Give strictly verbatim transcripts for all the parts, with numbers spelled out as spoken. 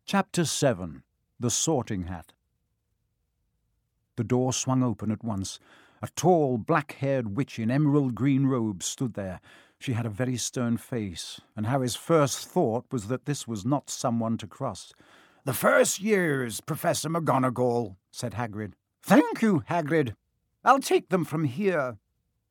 Chapter seven. The Sorting Hat. The door swung open at once. A tall, black-haired witch in emerald-green robes stood there. She had a very stern face, and Harry's first thought was that this was not someone to cross. "The first years, Professor McGonagall," said Hagrid. "Thank you, Hagrid. I'll take them from here."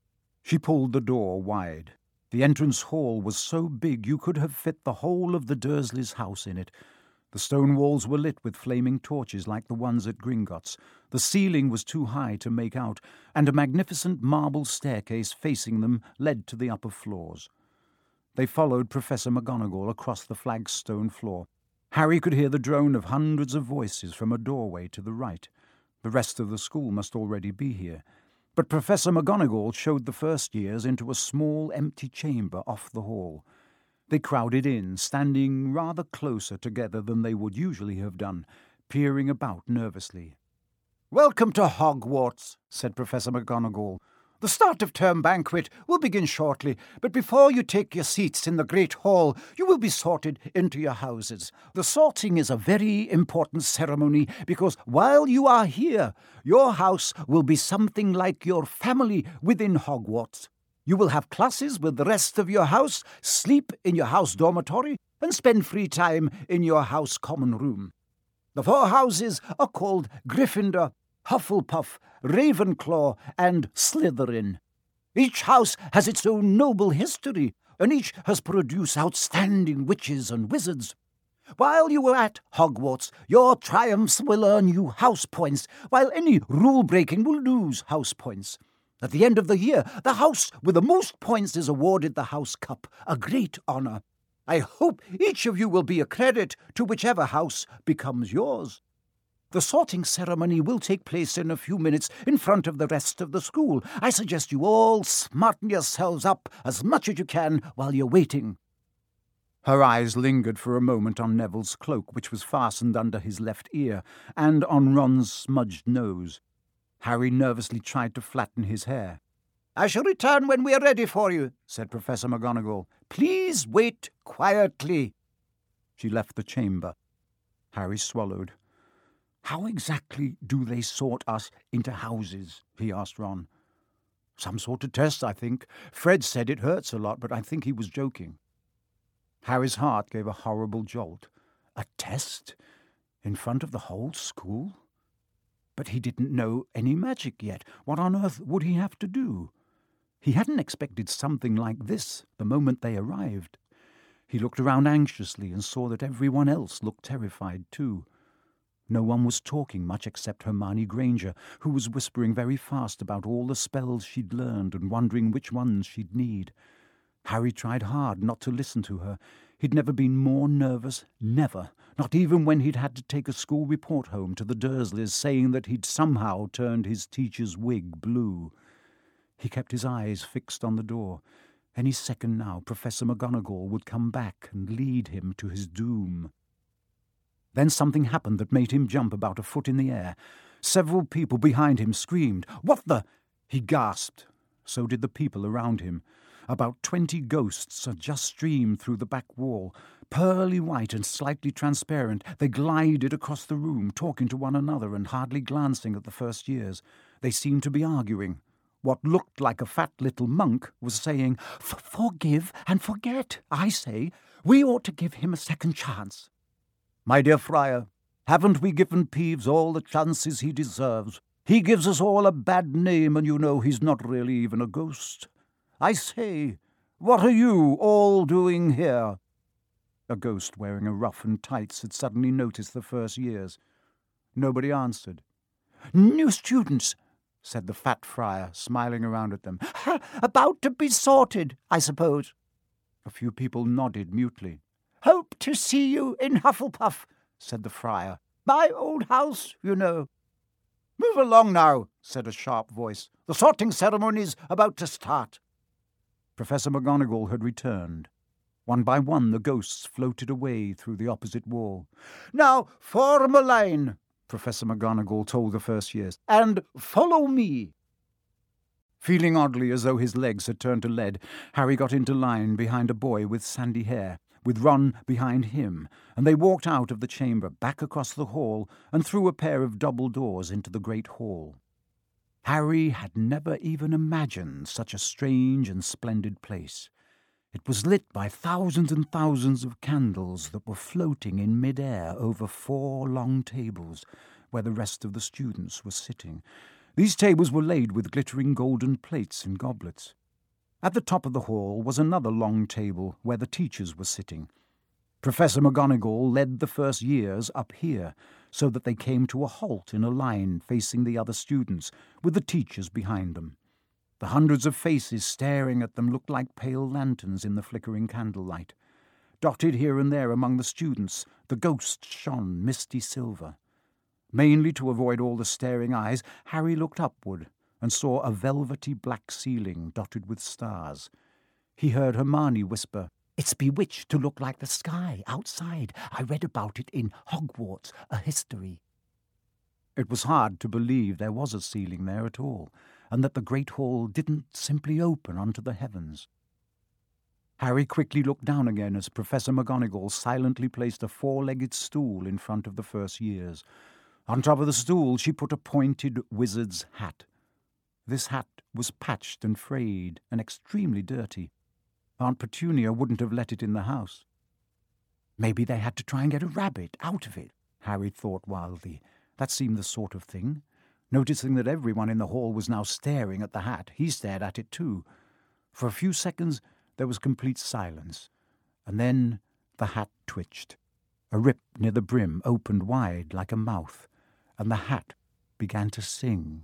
She pulled the door wide. The entrance hall was so big you could have fit the whole of the Dursleys' house in it. The stone walls were lit with flaming torches like the ones at Gringotts. The ceiling was too high to make out, and a magnificent marble staircase facing them led to the upper floors. They followed Professor McGonagall across the flagstone floor. Harry could hear the drone of hundreds of voices from a doorway to the right. The rest of the school must already be here. But Professor McGonagall showed the first years into a small empty chamber off the hall. They crowded in, standing rather closer together than they would usually have done, peering about nervously. "Welcome to Hogwarts," said Professor McGonagall. "The start of term banquet will begin shortly, but before you take your seats in the Great Hall, you will be sorted into your houses. The sorting is a very important ceremony because while you are here, your house will be something like your family within Hogwarts. You will have classes with the rest of your house, sleep in your house dormitory, and spend free time in your house common room. The four houses are called Gryffindor, Hufflepuff, Ravenclaw, and Slytherin. Each house has its own noble history, and each has produced outstanding witches and wizards. While you are at Hogwarts, your triumphs will earn you house points, while any rule-breaking will lose house points. At the end of the year, the house with the most points is awarded the House Cup, a great honour. I hope each of you will be a credit to whichever house becomes yours. The sorting ceremony will take place in a few minutes in front of the rest of the school. I suggest you all smarten yourselves up as much as you can while you're waiting." Her eyes lingered for a moment on Neville's cloak, which was fastened under his left ear, and on Ron's smudged nose. Harry nervously tried to flatten his hair. "I shall return when we are ready for you," said Professor McGonagall. "Please wait quietly." She left the chamber. Harry swallowed. "How exactly do they sort us into houses?" he asked Ron. "Some sort of test, I think. Fred said it hurts a lot, but I think he was joking." Harry's heart gave a horrible jolt. A test? In front of the whole school? But he didn't know any magic yet. What on earth would he have to do? He hadn't expected something like this the moment they arrived. He looked around anxiously and saw that everyone else looked terrified too. No one was talking much except Hermione Granger, who was whispering very fast about all the spells she'd learned and wondering which ones she'd need. Harry tried hard not to listen to her. He'd never been more nervous, never, not even when he'd had to take a school report home to the Dursleys saying that he'd somehow turned his teacher's wig blue. He kept his eyes fixed on the door. Any second now, Professor McGonagall would come back and lead him to his doom. Then something happened that made him jump about a foot in the air. Several people behind him screamed, "What the—" He gasped. So did the people around him. About twenty ghosts had just streamed through the back wall. Pearly white and slightly transparent, they glided across the room, talking to one another and hardly glancing at the first years. They seemed to be arguing. What looked like a fat little monk was saying, "Forgive and forget, I say. We ought to give him a second chance." "My dear Friar, haven't we given Peeves all the chances he deserves? He gives us all a bad name, and you know he's not really even a ghost. I say, what are you all doing here?" A ghost wearing a ruff and tights had suddenly noticed the first years. Nobody answered. "New students," said the fat friar, smiling around at them. "About to be sorted, I suppose." A few people nodded mutely. "Hope to see you in Hufflepuff," said the friar. "My old house, you know." "Move along now," said a sharp voice. "The sorting ceremony's about to start." Professor McGonagall had returned. One by one the ghosts floated away through the opposite wall. "Now form a line," Professor McGonagall told the first years, "and follow me." Feeling oddly as though his legs had turned to lead, Harry got into line behind a boy with sandy hair, with Ron behind him, and they walked out of the chamber, back across the hall, and through a pair of double doors into the great hall. Harry had never even imagined such a strange and splendid place. It was lit by thousands and thousands of candles that were floating in mid-air over four long tables, where the rest of the students were sitting. These tables were laid with glittering golden plates and goblets. At the top of the hall was another long table where the teachers were sitting. Professor McGonagall led the first years up here, so that they came to a halt in a line facing the other students, with the teachers behind them. The hundreds of faces staring at them looked like pale lanterns in the flickering candlelight. Dotted here and there among the students, the ghosts shone misty silver. Mainly to avoid all the staring eyes, Harry looked upward and saw a velvety black ceiling dotted with stars. He heard Hermione whisper, "It's bewitched to look like the sky outside. I read about it in Hogwarts, a history." It was hard to believe there was a ceiling there at all, and that the great hall didn't simply open onto the heavens. Harry quickly looked down again as Professor McGonagall silently placed a four-legged stool in front of the first years. On top of the stool she put a pointed wizard's hat. This hat was patched and frayed and extremely dirty. Aunt Petunia wouldn't have let it in the house. Maybe they had to try and get a rabbit out of it, Harry thought wildly. That seemed the sort of thing. Noticing that everyone in the hall was now staring at the hat, he stared at it too. For a few seconds there was complete silence, and then the hat twitched. A rip near the brim opened wide like a mouth, and the hat began to sing.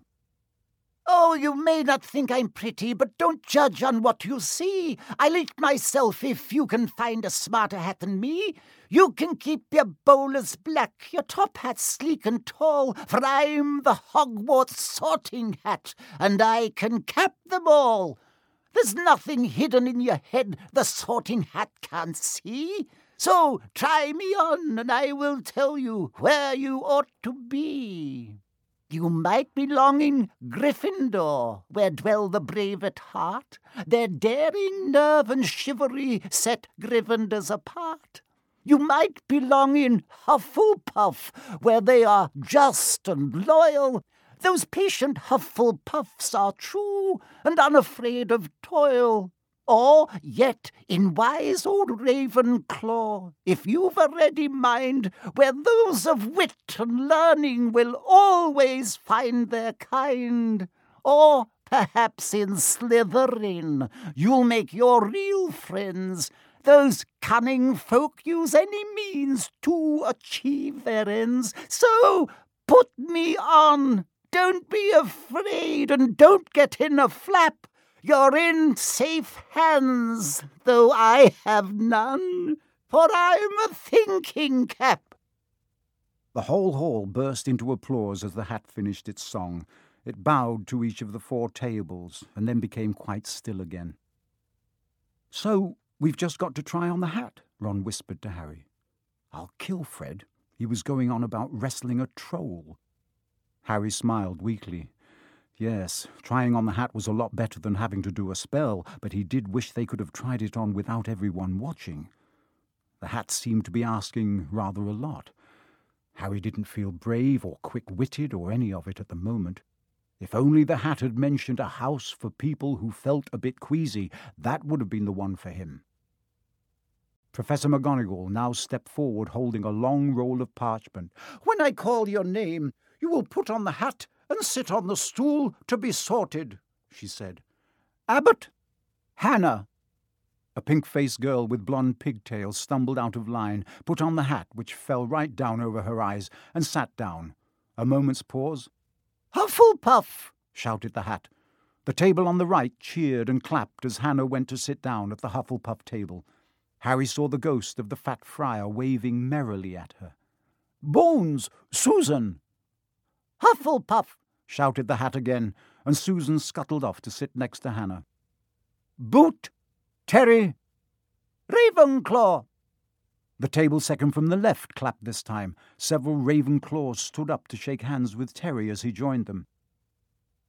"Oh, you may not think I'm pretty, but don't judge on what you see. I'll eat myself if you can find a smarter hat than me. You can keep your bowlers black, your top hat sleek and tall, for I'm the Hogwarts sorting hat, and I can cap them all. There's nothing hidden in your head the sorting hat can't see. So try me on, and I will tell you where you ought to be. You might belong in Gryffindor, where dwell the brave at heart. Their daring nerve and chivalry set Gryffindors apart. You might belong in Hufflepuff, where they are just and loyal. Those patient Hufflepuffs are true and unafraid of toil. Or yet in wise old Ravenclaw, if you've a ready mind, where those of wit and learning will always find their kind. Or perhaps in Slytherin you'll make your real friends. Those cunning folk use any means to achieve their ends. So put me on. Don't be afraid and don't get in a flap. You're in safe hands, though I have none, for I'm a thinking cap." The whole hall burst into applause as the hat finished its song. It bowed to each of the four tables, and then became quite still again. "So we've just got to try on the hat," Ron whispered to Harry. "I'll kill Fred. He was going on about wrestling a troll." Harry smiled weakly. Yes, trying on the hat was a lot better than having to do a spell, but he did wish they could have tried it on without everyone watching. The hat seemed to be asking rather a lot. Harry didn't feel brave or quick-witted or any of it at the moment. If only the hat had mentioned a house for people who felt a bit queasy, that would have been the one for him. Professor McGonagall now stepped forward holding a long roll of parchment. "When I call your name, you will put on the hat and sit on the stool to be sorted," she said. "Abbott, Hannah." A pink-faced girl with blonde pigtails stumbled out of line, put on the hat, which fell right down over her eyes, and sat down. A moment's pause. "Hufflepuff!" shouted the hat. The table on the right cheered and clapped as Hannah went to sit down at the Hufflepuff table. Harry saw the ghost of the fat friar waving merrily at her. "Bones! Susan!" "Hufflepuff!" shouted the hat again, and Susan scuttled off to sit next to Hannah. "Boot! Terry!" "Ravenclaw!" The table second from the left clapped this time. Several Ravenclaws stood up to shake hands with Terry as he joined them.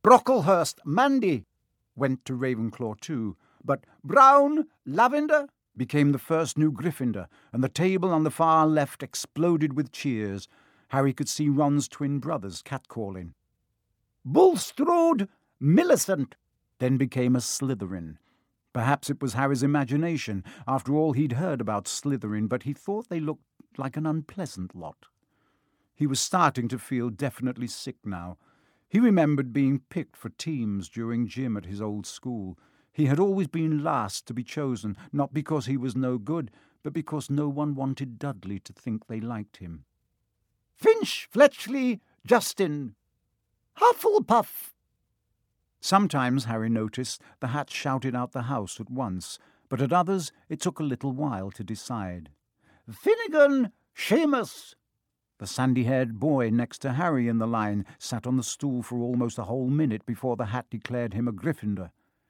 "Brocklehurst, Mandy!" went to Ravenclaw too, but "Brown, Lavender, became the first new Gryffindor, and the table on the far left exploded with cheers. Harry could see Ron's twin brothers catcalling. Bulstrode Millicent then became a Slytherin. Perhaps it was Harry's imagination. After all, he'd heard about Slytherin, but he thought they looked like an unpleasant lot. He was starting to feel definitely sick now. He remembered being picked for teams during gym at his old school. He had always been last to be chosen, not because he was no good, but because no one wanted Dudley to think they liked him. Finch Fletchley Justin Hufflepuff. Sometimes, Harry noticed, the Hat shouted out the house at once, but at others it took a little while to decide. Finnegan Seamus. The sandy-haired boy next to Harry in the line sat on the stool for almost a whole minute before the Hat declared him a Gryffindor.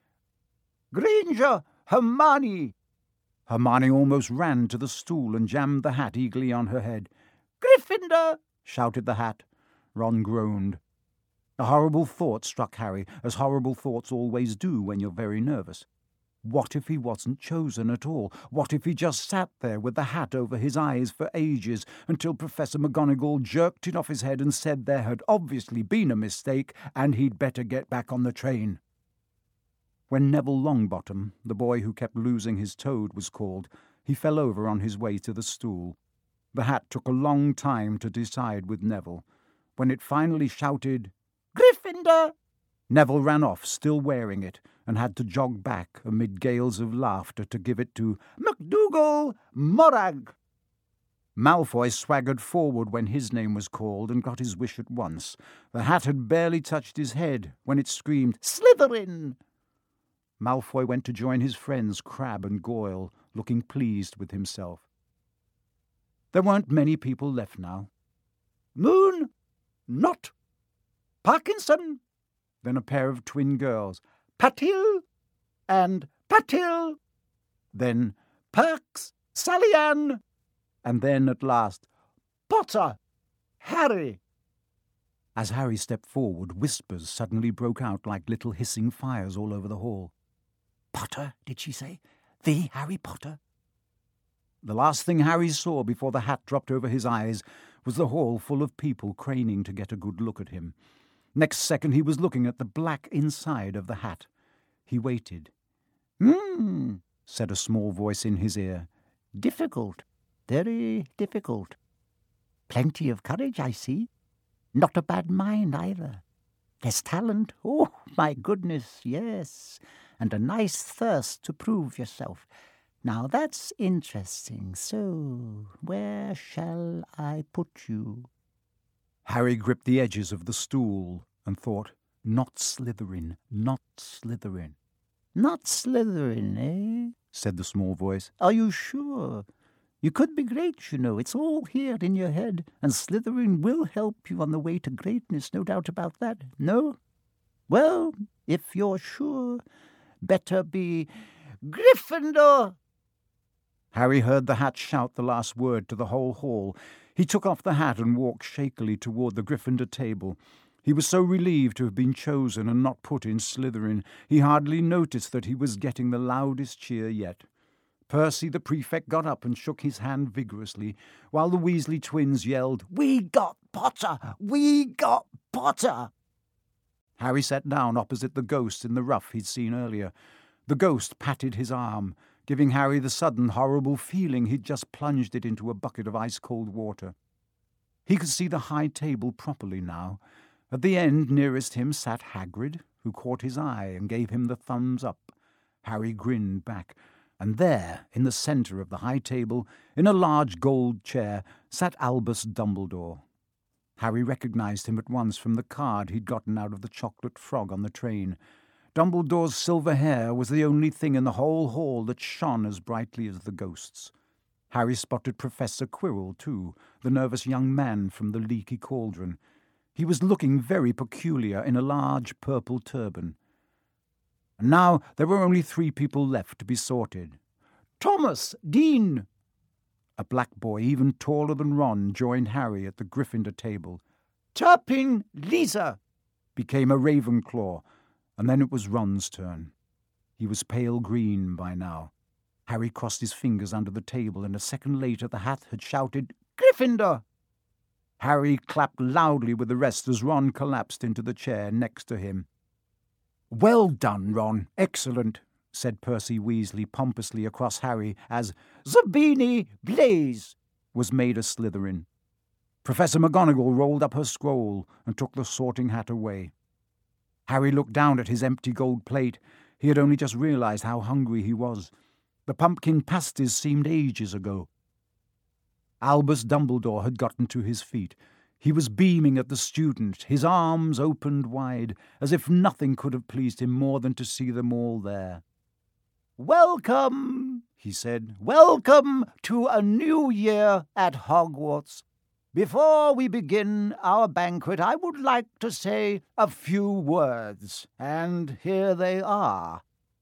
Granger Hermione. Hermione almost ran to the stool and jammed the hat eagerly on her head. Gryffindor, shouted the Hat. Ron groaned. A horrible thought struck Harry, as horrible thoughts always do when you're very nervous. What if he wasn't chosen at all? What if he just sat there with the hat over his eyes for ages until Professor McGonagall jerked it off his head and said there had obviously been a mistake and he'd better get back on the train? When Neville Longbottom, the boy who kept losing his toad, was called, he fell over on his way to the stool. The Hat took a long time to decide with Neville. When it finally shouted, Gryffindor, Neville ran off, still wearing it, and had to jog back amid gales of laughter to give it to McDougal Morag. Malfoy swaggered forward when his name was called and got his wish at once. The Hat had barely touched his head when it screamed, Slytherin. Malfoy went to join his friends Crabbe and Goyle, looking pleased with himself. There weren't many people left now. Moon, Not, Parkinson, then a pair of twin girls, Patil and Patil, then Perks, Sally Ann, and then at last, Potter, Harry. As Harry stepped forward, whispers suddenly broke out like little hissing fires all over the hall. Potter, did she say? The Harry Potter? The last thing Harry saw before the Hat dropped over his eyes was the hall full of people craning to get a good look at him. Next second he was looking at the black inside of the hat. He waited. Hmm, said a small voice in his ear. Difficult, very difficult. Plenty of courage, I see. Not a bad mind either. There's talent, oh, my goodness, yes, and a nice thirst to prove yourself. Now that's interesting. So, where shall I put you? Harry gripped the edges of the stool and thought, not Slytherin, not Slytherin. Not Slytherin, eh? said the small voice. Are you sure? You could be great, you know. It's all here in your head, and Slytherin will help you on the way to greatness, no doubt about that. No? Well, if you're sure, better be Gryffindor. Harry heard the Hat shout the last word to the whole hall. He took off the hat and walked shakily toward the Gryffindor table. He was so relieved to have been chosen and not put in Slytherin, he hardly noticed that he was getting the loudest cheer yet. Percy the prefect got up and shook his hand vigorously, while the Weasley twins yelled, We got Potter! We got Potter! Harry sat down opposite the ghost in the ruff he'd seen earlier. The ghost patted his arm, giving Harry the sudden horrible feeling he'd just plunged it into a bucket of ice-cold water. He could see the high table properly now. At the end nearest him sat Hagrid, who caught his eye and gave him the thumbs up. Harry grinned back, and there, in the centre of the high table, in a large gold chair, sat Albus Dumbledore. Harry recognised him at once from the card he'd gotten out of the chocolate frog on the train. Dumbledore's silver hair was the only thing in the whole hall that shone as brightly as the ghost's. Harry spotted Professor Quirrell, too, the nervous young man from the Leaky Cauldron. He was looking very peculiar in a large purple turban. And now there were only three people left to be sorted. Thomas Dean. A black boy, even taller than Ron, joined Harry at the Gryffindor table. Turpin Lisa became a Ravenclaw, and then it was Ron's turn. He was pale green by now. Harry crossed his fingers under the table, and a second later the hat had shouted, "Gryffindor!" Harry clapped loudly with the rest as Ron collapsed into the chair next to him. "Well done, Ron. Excellent," said Percy Weasley pompously across Harry as "Zabini Blaze!" was made a Slytherin. Professor McGonagall rolled up her scroll and took the sorting hat away. Harry looked down at his empty gold plate. He had only just realized how hungry he was. The pumpkin pasties seemed ages ago. Albus Dumbledore had gotten to his feet. He was beaming at the student, his arms opened wide, as if nothing could have pleased him more than to see them all there. "Welcome," he said. "Welcome to a new year at Hogwarts. Before we begin our banquet, I would like to say a few words, and here they are.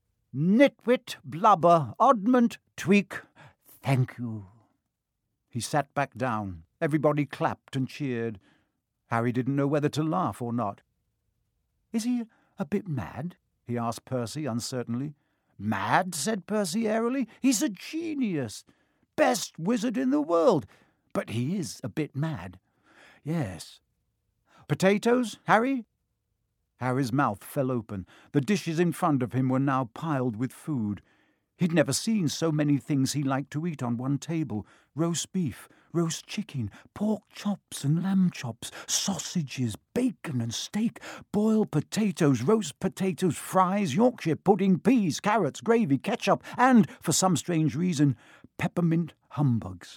Nitwit, Blubber, Oddment, Tweak, thank you." He sat back down. Everybody clapped and cheered. Harry didn't know whether to laugh or not. "Is he a bit mad?" he asked Percy uncertainly. "Mad?" said Percy airily. "He's a genius. Best wizard in the world. But he is a bit mad." "Yes." "Potatoes, Harry?" Harry's mouth fell open. The dishes in front of him were now piled with food. He'd never seen so many things he liked to eat on one table. Roast beef, roast chicken, pork chops and lamb chops, sausages, bacon and steak, boiled potatoes, roast potatoes, fries, Yorkshire pudding, peas, carrots, gravy, ketchup, and, for some strange reason, peppermint humbugs.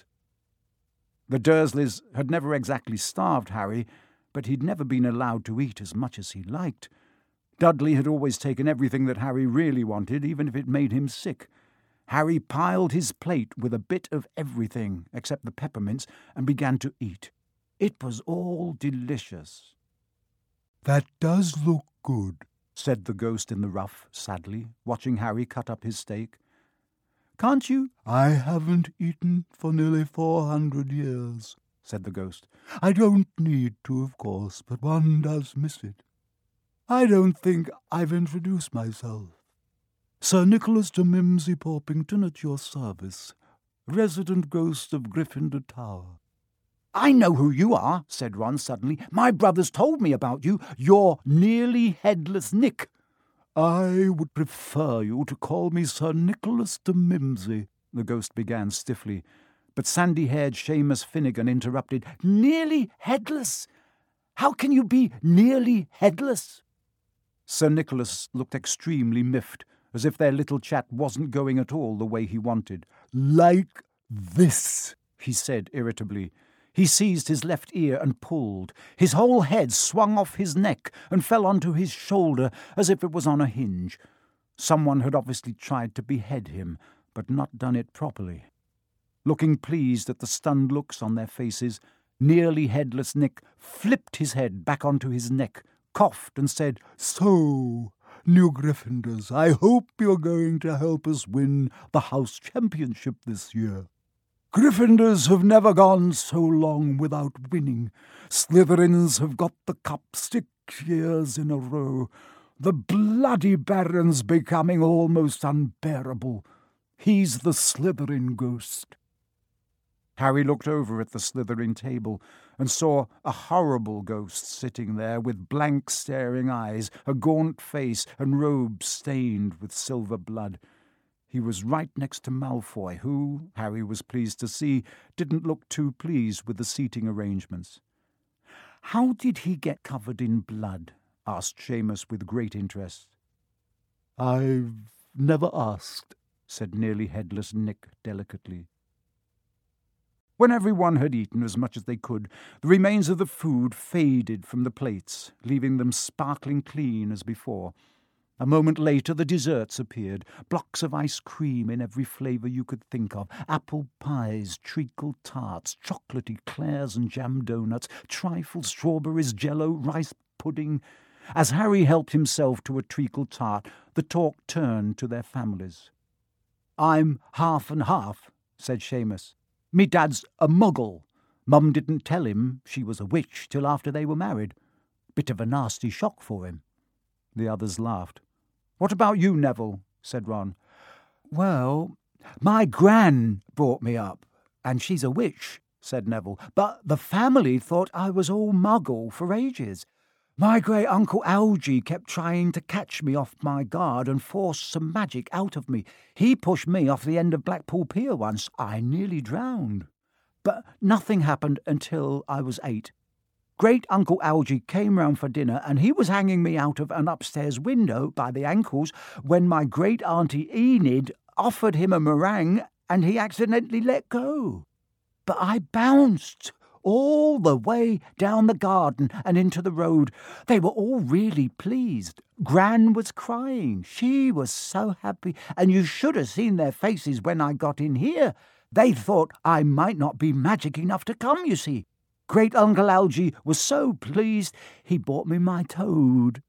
The Dursleys had never exactly starved Harry, but he'd never been allowed to eat as much as he liked. Dudley had always taken everything that Harry really wanted, even if it made him sick. Harry piled his plate with a bit of everything, except the peppermints, and began to eat. It was all delicious. "That does look good," said the ghost in the ruff, sadly, watching Harry cut up his steak. "Can't you—" "I haven't eaten for nearly four hundred years," said the ghost. "I don't need to, of course, but one does miss it. I don't think I've introduced myself. Sir Nicholas de Mimsy Porpington at your service, resident ghost of Gryffindor Tower." "I know who you are," said Ron suddenly. "My brothers told me about you. You're nearly headless Nick." "I would prefer you to call me Sir Nicholas de Mimsy," the ghost began stiffly, but sandy-haired Seamus Finnegan interrupted. "Nearly headless? How can you be nearly headless?" Sir Nicholas looked extremely miffed, as if their little chat wasn't going at all the way he wanted. "Like this," he said irritably. He seized his left ear and pulled. His whole head swung off his neck and fell onto his shoulder as if it was on a hinge. Someone had obviously tried to behead him, but not done it properly. Looking pleased at the stunned looks on their faces, nearly headless Nick flipped his head back onto his neck, coughed and said, "So, new Gryffindors, I hope you're going to help us win the House Championship this year. Gryffindors have never gone so long without winning. Slytherins have got the cup six years in a row. The bloody Baron's becoming almost unbearable. He's the Slytherin ghost." Harry looked over at the Slytherin table and saw a horrible ghost sitting there with blank staring eyes, a gaunt face, and robes stained with silver blood. He was right next to Malfoy, who, Harry was pleased to see, didn't look too pleased with the seating arrangements. "How did he get covered in blood?" asked Seamus with great interest. "I've never asked," said nearly headless Nick delicately. When everyone had eaten as much as they could, the remains of the food faded from the plates, leaving them sparkling clean as before. A moment later the desserts appeared, blocks of ice cream in every flavour you could think of, apple pies, treacle tarts, chocolate eclairs and jam doughnuts, trifles, strawberries, jello, rice pudding. As Harry helped himself to a treacle tart, the talk turned to their families. "I'm half and half," said Seamus. "Me dad's a muggle. Mum didn't tell him she was a witch till after they were married. Bit of a nasty shock for him." The others laughed. "What about you, Neville?" said Ron. "Well, My gran brought me up, and she's a witch, said Neville, but the family thought I was all muggle for ages. My great-uncle Algy kept trying to catch me off my guard and force some magic out of me. He pushed me off the end of Blackpool Pier once. I nearly drowned. But nothing happened until I was eight. Great-uncle Algy came round for dinner, and he was hanging me out of an upstairs window by the ankles when my great-auntie Enid offered him a meringue and he accidentally let go. But I bounced all the way down the garden and into the road. They were all really pleased. Gran was crying. She was so happy, and you should have seen their faces when I got in here. They thought I might not be magic enough to come, you see. Great-uncle Algy was so pleased he bought me my toad.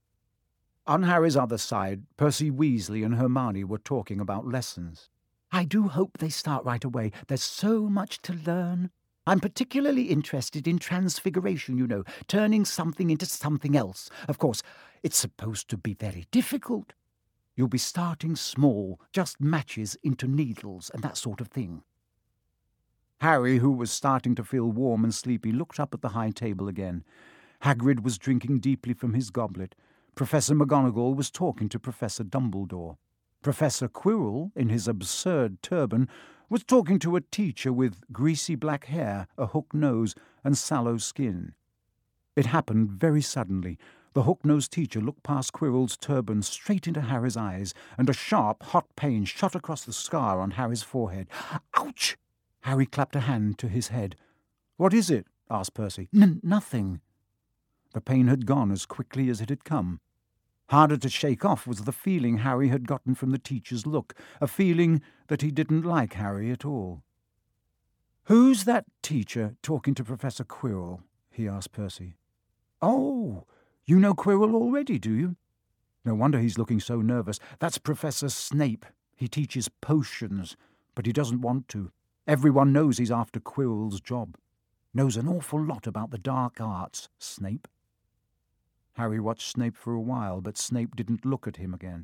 On Harry's other side, Percy Weasley and Hermione were talking about lessons. I do hope they start right away. There's so much to learn. I'm particularly interested in transfiguration, you know, turning something into something else. Of course, it's supposed to be very difficult. You'll be starting small, just matches into needles and that sort of thing. Harry, who was starting to feel warm and sleepy, looked up at the high table again. Hagrid was drinking deeply from his goblet. Professor McGonagall was talking to Professor Dumbledore. Professor Quirrell, in his absurd turban, was talking to a teacher with greasy black hair, a hook nose, and sallow skin. It happened very suddenly. The hook-nosed teacher looked past Quirrell's turban straight into Harry's eyes, and a sharp, hot pain shot across the scar on Harry's forehead. Ouch! Harry clapped a hand to his head. "What is it?" asked Percy. N- nothing. The pain had gone as quickly as it had come. Harder to shake off was the feeling Harry had gotten from the teacher's look, a feeling that he didn't like Harry at all. "Who's that teacher talking to Professor Quirrell?" he asked Percy. "Oh, you know Quirrell already, do you? No wonder he's looking so nervous. That's Professor Snape. He teaches potions, but he doesn't want to. Everyone knows he's after Quirrell's job. Knows an awful lot about the dark arts, Snape." Harry watched Snape for a while, but Snape didn't look at him again.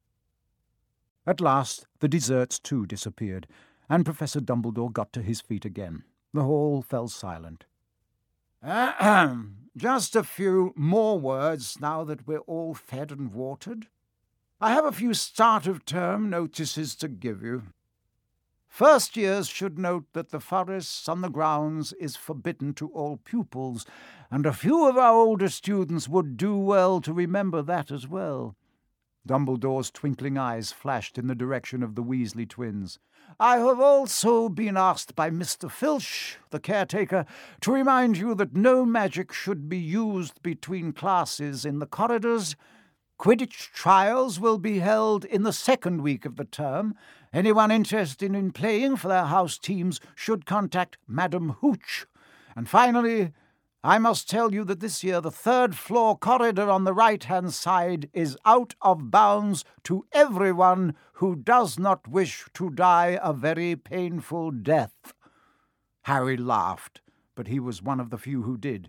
At last, the desserts too disappeared, and Professor Dumbledore got to his feet again. The hall fell silent. Ahem. Just a few more words now that we're all fed and watered. I have a few start-of-term notices to give you. First years should note that the forest on the grounds is forbidden to all pupils, and a few of our older students would do well to remember that as well. Dumbledore's twinkling eyes flashed in the direction of the Weasley twins. I have also been asked by Mister Filch, the caretaker, to remind you that no magic should be used between classes in the corridors. Quidditch trials will be held in the second week of the term. Anyone interested in playing for their house teams should contact Madam Hooch. And finally, I must tell you that this year the third-floor corridor on the right-hand side is out of bounds to everyone who does not wish to die a very painful death. Harry laughed, but he was one of the few who did.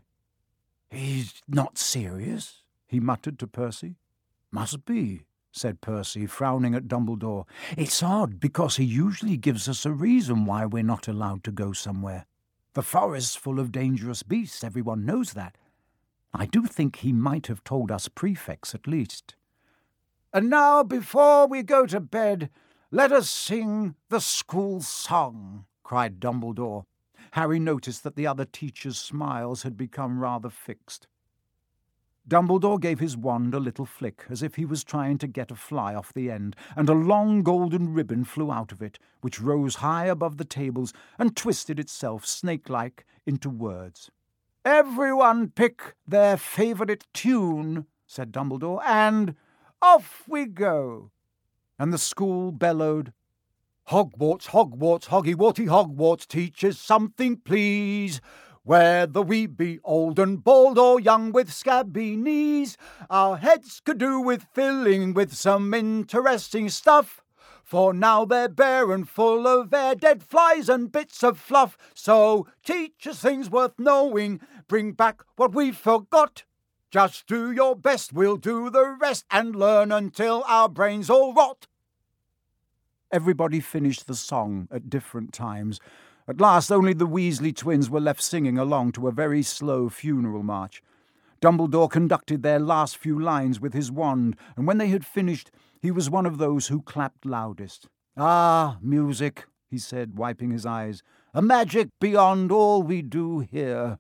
He's not serious, he muttered to Percy. Must be, said Percy, frowning at Dumbledore. It's odd, because he usually gives us a reason why we're not allowed to go somewhere. The forest's full of dangerous beasts, everyone knows that. I do think he might have told us prefects at least. And now, before we go to bed, let us sing the school song, cried Dumbledore. Harry noticed that the other teachers' smiles had become rather fixed. Dumbledore gave his wand a little flick, as if he was trying to get a fly off the end, and a long golden ribbon flew out of it, which rose high above the tables and twisted itself snake-like into words. Everyone pick their favourite tune, said Dumbledore, and off we go. And the school bellowed, Hogwarts, Hogwarts, Hoggy-Warty Hogwarts, teachers something please. Whether we be old and bald or young with scabby knees, our heads could do with filling with some interesting stuff. For now they're bare and full of air, dead flies and bits of fluff. So teach us things worth knowing, bring back what we forgot. Just do your best, we'll do the rest, and learn until our brains all rot. Everybody finished the song at different times. At last only the Weasley twins were left singing along to a very slow funeral march. Dumbledore conducted their last few lines with his wand, and when they had finished, he was one of those who clapped loudest. "Ah, music," he said, wiping his eyes, "a magic beyond all we do here.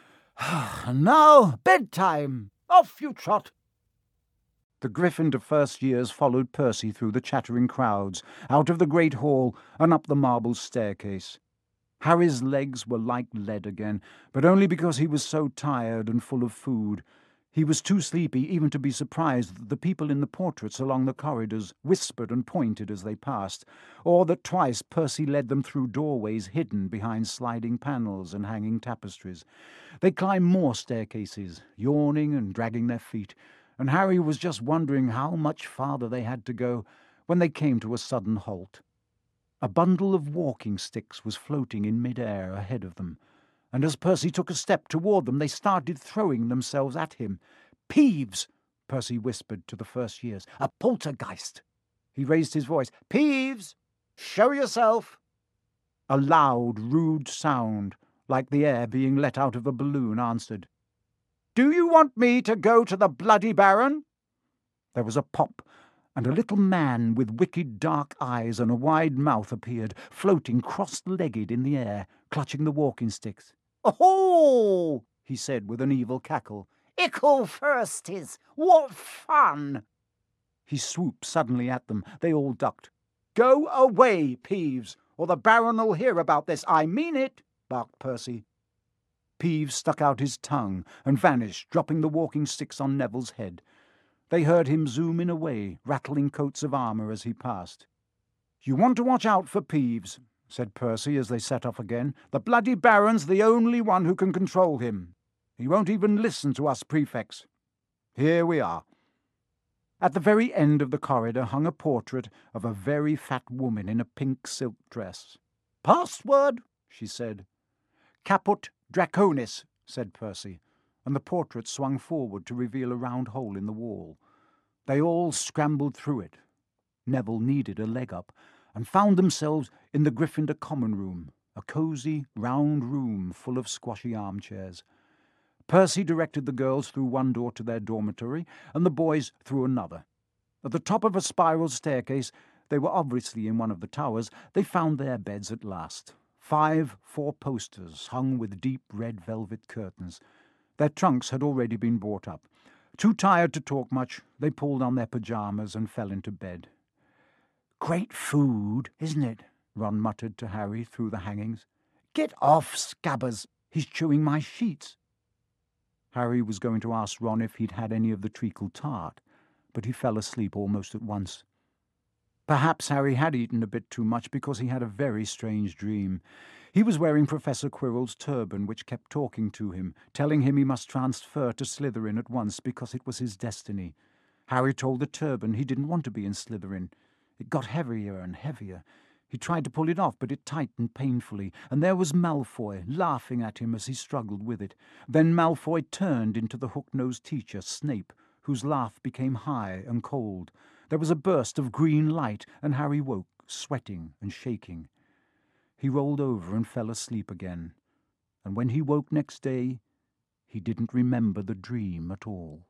And now, bedtime! Off you trot!" The Gryffindor first years followed Percy through the chattering crowds, out of the great hall and up the marble staircase. Harry's legs were like lead again, but only because he was so tired and full of food. He was too sleepy even to be surprised that the people in the portraits along the corridors whispered and pointed as they passed, or that twice Percy led them through doorways hidden behind sliding panels and hanging tapestries. They climbed more staircases, yawning and dragging their feet, and Harry was just wondering how much farther they had to go when they came to a sudden halt. A bundle of walking sticks was floating in mid-air ahead of them, and as Percy took a step toward them, they started throwing themselves at him. "Peeves!" Percy whispered to the first years. "A poltergeist!" He raised his voice. "Peeves! Show yourself!" A loud, rude sound, like the air being let out of a balloon, answered. "Do you want me to go to the Bloody Baron?" There was a pop, and a little man with wicked dark eyes and a wide mouth appeared, floating cross-legged in the air, clutching the walking sticks. "Oh!" he said with an evil cackle. "Ickle firsties! What fun!" He swooped suddenly at them. They all ducked. "Go away, Peeves, or the Baron'll hear about this. I mean it," barked Percy. Peeves stuck out his tongue and vanished, dropping the walking sticks on Neville's head. They heard him zoom in away, rattling coats of armour as he passed. "You want to watch out for Peeves," said Percy as they set off again. "The Bloody Baron's the only one who can control him. He won't even listen to us prefects. Here we are." At the very end of the corridor hung a portrait of a very fat woman in a pink silk dress. "Password," she said. "Caput Draconis," said Percy, and the portrait swung forward to reveal a round hole in the wall. They all scrambled through it. Neville needed a leg up, and found themselves in the Gryffindor common room, a cosy, round room full of squashy armchairs. Percy directed the girls through one door to their dormitory, and the boys through another. At the top of a spiral staircase, they were obviously in one of the towers, they found their beds at last. Five four-posters hung with deep red velvet curtains. Their trunks had already been brought up. Too tired to talk much, they pulled on their pyjamas and fell into bed. "Great food, isn't it?" Ron muttered to Harry through the hangings. "Get off, Scabbers! He's chewing my sheets." Harry was going to ask Ron if he'd had any of the treacle tart, but he fell asleep almost at once. Perhaps Harry had eaten a bit too much because he had a very strange dream. He was wearing Professor Quirrell's turban, which kept talking to him, telling him he must transfer to Slytherin at once because it was his destiny. Harry told the turban he didn't want to be in Slytherin. It got heavier and heavier. He tried to pull it off, but it tightened painfully, and there was Malfoy laughing at him as he struggled with it. Then Malfoy turned into the hook-nosed teacher, Snape, whose laugh became high and cold. There was a burst of green light, and Harry woke, sweating and shaking. He rolled over and fell asleep again, and when he woke next day, he didn't remember the dream at all.